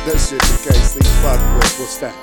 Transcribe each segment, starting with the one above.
This shit you can't see fuck with. What's that?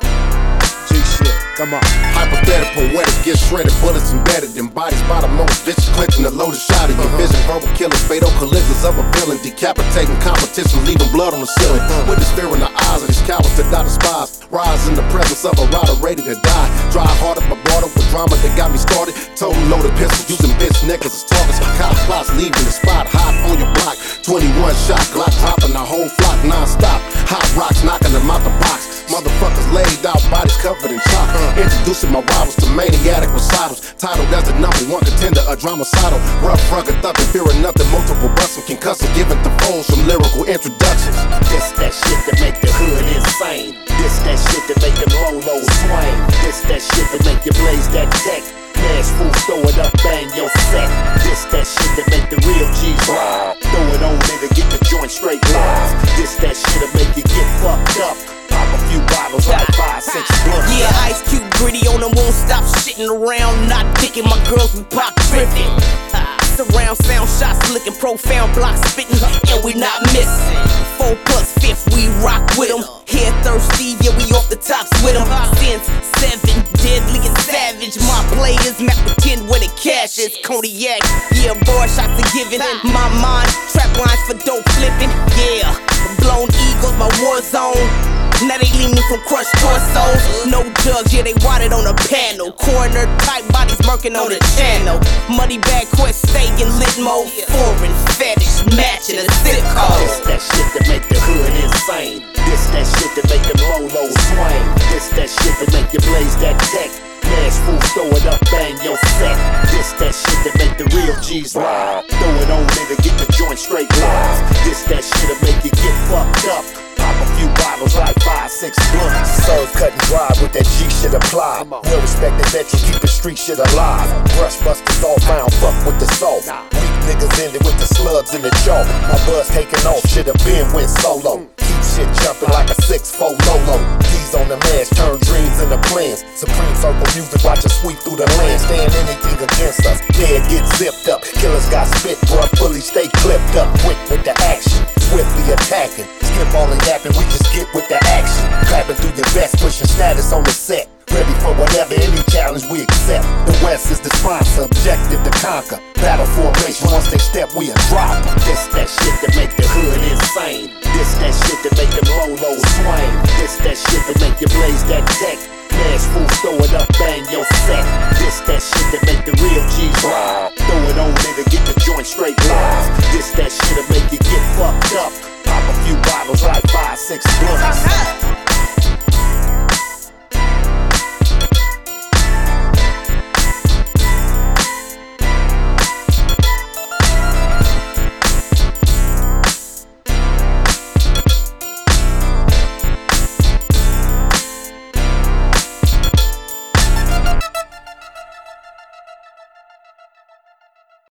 G shit, come on. Hypothetical, poetic, get shredded, bullets embedded in bodies by the most bitches clenching the loaded shot of your vision. Verbal killers, fatal caligulars of a villain, decapitating competition, leaving blood on the ceiling. With this fear in the eyes of these cowards that I despise. Rise in the presence of a rider ready to die. Dry hearted but brought up with drama that got me started. Total loaded pistols, using bitch niggas as targets. Cop plots leaving the spot, hot on your block. 21 shot, Glock dropping the whole flock non-stop. Hot rocks knocking them out the box. Motherfuckers laid out, bodies covered in chalk. Introducing my rivals to maniatic recitals. Titled as the #1 contender, a dramacidal. Rough, rugged, thuggin', fearing nothing. Multiple bustin', concussing, giving the phones from lyrical introductions. This that shit that make the hood insane. This that shit that make them lolos swing. This that shit that make you blaze that tech. Mash fools, throw it up, bang your set. This that shit that make the real G's ride. Throw it on there to get the joint straight live. This that shit that make you get fucked up. Pop a few bottles like 5, 6 blunts. Yeah, Ice Cube gritty on them, won't stop shitting around. Not dicking my girls, we pop drifting. Surround sound shots, looking profound, block spitting, and we not missing. 4 plus 5th, we rock with them. Hair thirsty, yeah, we off the tops with them. Since 7, deadly and savage. My players map pretend where the cash is. Cognac, yeah, boy, shots are given. My mind, trap lines for dope flipping. Yeah, blown eagles, my war zone. Now they leave me from crushed torsos. No drugs, yeah, they wadded on a panel. Coroner type bodies murking on the channel. Muddy bag quest, stay in lit mode. Foreign fetish, matching a zip code. This that shit that make the hood insane. This that shit that make them lolos swing. This that shit that make you blaze that tech. Mash fools, throw it up, bang your set. This that shit that make the real G's ride. Throw it on there to get the joint straight live. This that shit that make you get fucked up. Pop a few bottles like 5, 6 blunts. Serve, cut and drive with that G shit applied. Well respected veteran, keep the street shit alive. Brush busters all found, fuck with the salt. Weak niggas ended with the slugs in the chalk. My buzz taking off, should've been went solo. Keep shit jumping like a 6'4" Lolo. D's on the mash, turn dreams into plans. Supreme circle music, watch us sweep through the land. Stand anything against us, dead get zipped up. Killers got spit, bruh, fully stay clipped up. Quick with the action, swiftly attacking. Skip all the yapping, we just get with the action. Clapping through your vest, pushing status on the set. Ready for whatever, any challenge we accept. The West is the sponsor, objective to conquer. Battle formation, once they step, we a drop. This that shit that make the hood insane. This that shit that make them lolos swing. This that shit that make you blaze that tech. Mash fools, throw it up, bang your set. This that shit